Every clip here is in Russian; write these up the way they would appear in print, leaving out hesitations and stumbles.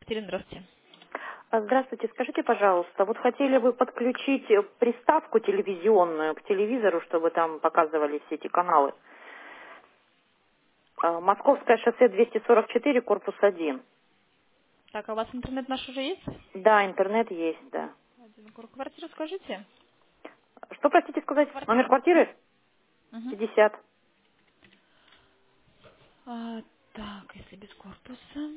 Екатерина, здравствуйте. Здравствуйте, скажите, пожалуйста, вот хотели бы подключить приставку телевизионную к телевизору, чтобы там показывали все эти каналы. Московское шоссе 244, корпус 1. Так, а у вас интернет наш уже есть? Да, интернет есть, да. Квартиру скажите? Что, простите сказать, номер Квартира. квартиры? Угу. 50. Так, если без корпуса.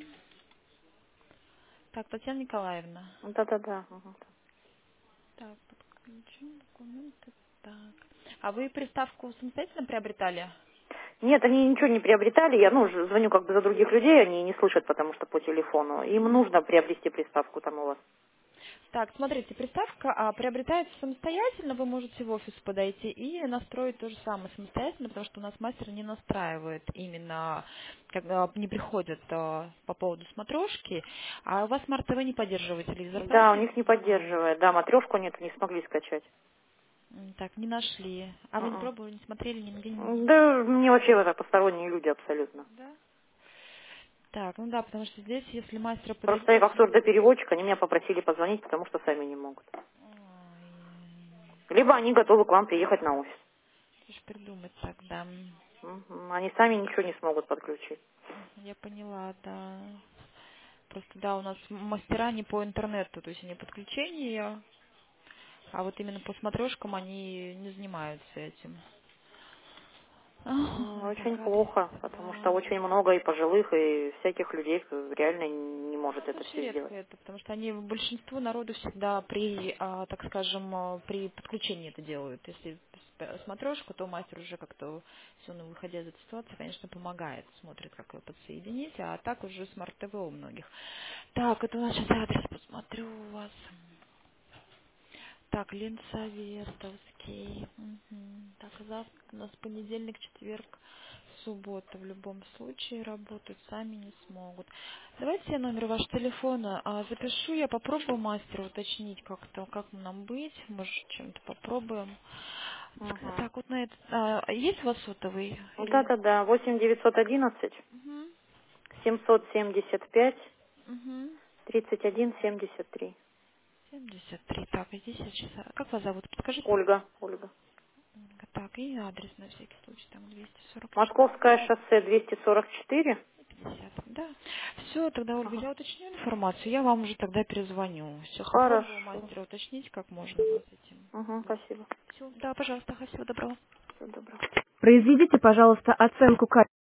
Так, Татьяна Николаевна. Да-да-да. Мгм. Так, подключим документы. Так. А вы приставку самостоятельно приобретали? Нет, они ничего не приобретали. Я, звоню как бы за других людей, они не слышат, потому что по телефону. Им нужно приобрести приставку там у вас. Так, смотрите, приставка приобретается самостоятельно, вы можете в офис подойти и настроить то же самое самостоятельно, потому что у нас мастер не настраивает именно, не приходит по поводу смотрешки, а у вас Смарт ТВ не поддерживает телевизор, Да, у правильно я них не понимаю? поддерживает. Да, матрешку нет, не смогли скачать. Так, не нашли. А вы не М-м. пробовали, не смотрели, нигде Да, мне вообще это посторонние люди абсолютно. Да? Так, ну да, потому что здесь, если мастера Просто я подойти, как смогут... сурдопереводчик, они меня попросили позвонить, потому что сами не могут. Ой, Либо они готовы к вам приехать на офис. что ж придумать тогда? Мгм. Они сами ничего не смогут подключить. Я поняла, да. Просто, да, у нас мастера не по интернету, то есть они подключение, а вот именно по смотрешкам они не занимаются этим. Очень Так, адрес, плохо, потому что да. очень много и пожилых, и всяких людей реально не может Ну, это очень все редко сделать. это, потому что они, большинство народу всегда при, так скажем, при подключении это делают. Если смотрешку, то мастер уже как-то, все, ну, выходя из этой ситуации, конечно, помогает, смотрит, как ее подсоединить, а так уже смарт-ТВ у многих. Так, это у нас сейчас адрес, посмотрю у вас. Так, Ленсоветовский. Мгм. Так, завтра у нас понедельник, четверг, суббота. В любом случае работать сами не смогут. Давайте я номер вашего телефона запишу. Я попробую мастера уточнить как-то, как нам быть. Может, чем-то попробуем. Угу. Так, вот на это... есть у вас сотовый? Или... Да-да-да, 8 911 Угу. 775 Угу. 31 73. 73. Так, и здесь сейчас... Как вас зовут? Подскажите. Ольга. Так, и адрес на всякий случай. Там 244. Московское шоссе 244. 50. Да. Все, тогда, Ольга, я уточню информацию, я вам уже тогда перезвоню. Все, попробую Хорошо. мастера уточнить, как можно с этим. Угу, спасибо. Все, да, пожалуйста, всего доброго. Всего доброго. Произведите, пожалуйста, оценку качества.